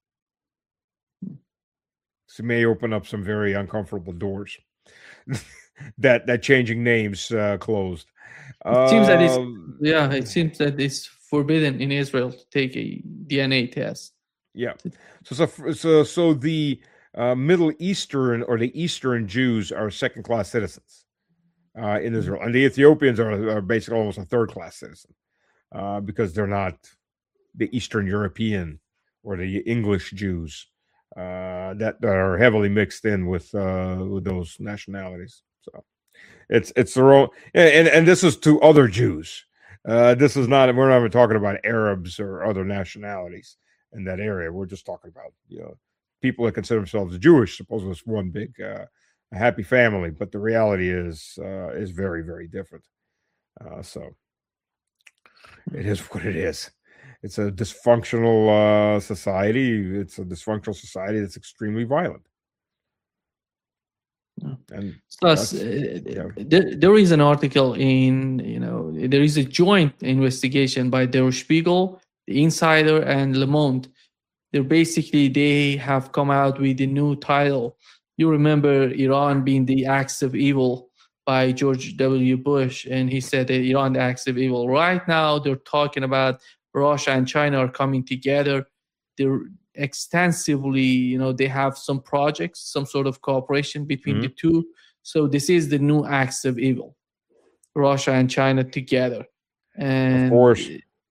So it may open up some very uncomfortable doors. that that changing names uh, closed. It seems that it's, Uh, yeah, it seems that it's forbidden in Israel to take a D N A test. Yeah. So so so, so the uh, Middle Eastern or the Eastern Jews are second class citizens uh, in Israel, and the Ethiopians are, are basically almost a third class citizen uh, because they're not the Eastern European or the English Jews uh, that, that are heavily mixed in with uh, with those nationalities. So. It's it's their own, and and this is to other Jews. Uh, this is not. We're not even talking about Arabs or other nationalities in that area. We're just talking about, you know, people that consider themselves Jewish suppose it's one big uh, happy family, but the reality is uh, is very, very different. Uh, so it is what it is. It's a dysfunctional uh, society. It's a dysfunctional society that's extremely violent. And plus, uh, yeah. there, there is an article in, you know, there is a joint investigation by Der Spiegel, The Insider, and Le Monde. They're basically, they have come out with a new title. You remember Iran being the acts of evil by George W. Bush, and he said that Iran the acts of evil. Right now, they're talking about Russia and China are coming together. They're extensively, you know, they have some projects, some sort of cooperation between mm-hmm. the two. So this is the new acts of evil, Russia and China together. And of course,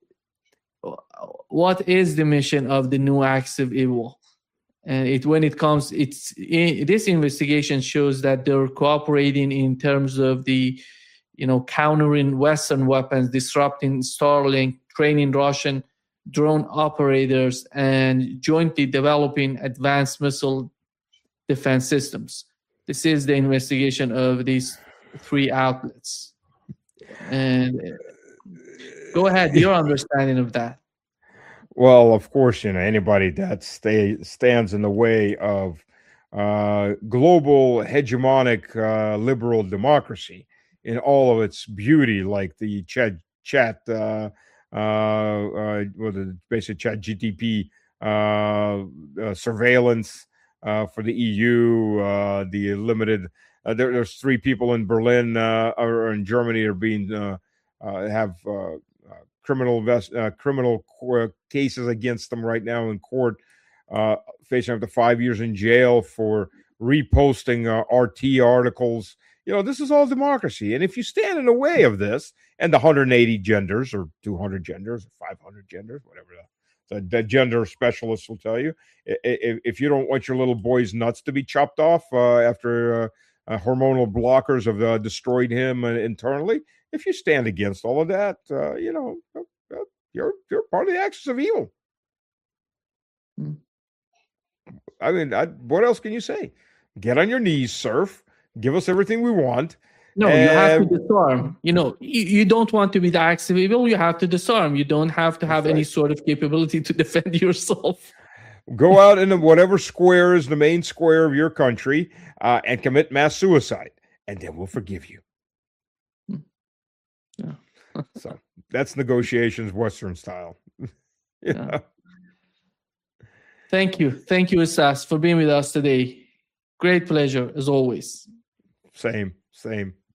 what is the mission of the new acts of evil? And it, when it comes, it's it, this investigation shows that they're cooperating in terms of the, you know, countering Western weapons, disrupting Starlink, training Russian drone operators, and jointly developing advanced missile defense systems. This is the investigation of these three outlets. And go ahead, your understanding of that. Well, of course, you know, anybody that stay, stands in the way of uh, global hegemonic uh, liberal democracy in all of its beauty, like the chat, chat uh, uh, uh, well, the basic chat G T P uh, uh, surveillance uh, for the E U, uh, the limited. Uh, there, there's three people in Berlin uh, or in Germany are being uh, uh, have uh, uh, criminal invest, uh, criminal co- cases against them right now in court, uh, facing up to five years in jail for reposting uh, R T articles. You know, this is all democracy. And if you stand in the way of this and the one hundred eighty genders or two hundred genders or five hundred genders, whatever the, the, the gender specialists will tell you, if, if you don't want your little boy's nuts to be chopped off uh, after uh, uh, hormonal blockers have uh, destroyed him uh, internally, if you stand against all of that, uh, you know, you're, you're part of the axis of evil. Hmm. I mean, I, what else can you say? Get on your knees, surf. Give us everything we want. No, and you have to disarm. You know, you, you don't want to be the acts of evil. You have to disarm. You don't have to have right. any sort of capability to defend yourself. Go out in whatever square is the main square of your country uh, and commit mass suicide, and then we'll forgive you. Yeah. So that's negotiations Western style. Yeah. Know? Thank you. Thank you, Assas, for being with us today. Great pleasure, as always. Same, same.